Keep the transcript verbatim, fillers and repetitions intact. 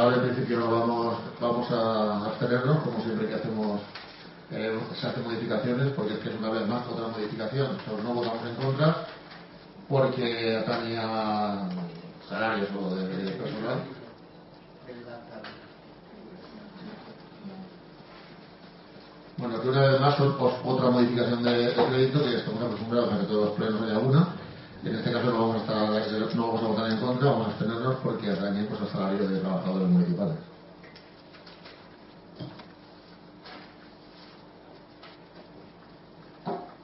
ahora en principio no vamos, vamos a abstenernos, como siempre que hacemos eh, se hacen modificaciones, porque es que es una vez más otra modificación. Nosotros no votamos en contra porque atañe a salarios o de, de personal. Bueno, que una vez más son pues, otra modificación de, de crédito que estamos acostumbrados a que todos los plenos haya una. En este caso no vamos a estar, no vamos a votar en contra, vamos a abstenernos porque atañe pues, al salario de trabajadores municipales.